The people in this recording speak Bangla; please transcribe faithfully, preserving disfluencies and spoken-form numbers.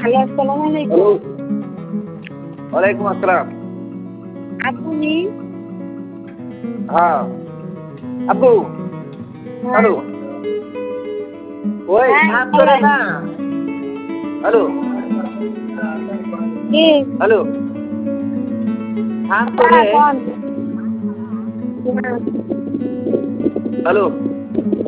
হ্যালো, আসসালামু আলাইকুম। হ্যালো। ওয়ালাইকুম আসসালাম। আপনি? হ্যাঁ। আব্বু, হ্যাঁ। হ্যালো। ওই হ্যাঁ, কাজ করে বলেন। না। হ্যালো। জি। হ্যালো। কাজ করে। হ্যাঁ, কন। হ্যাঁ। হ্যালো।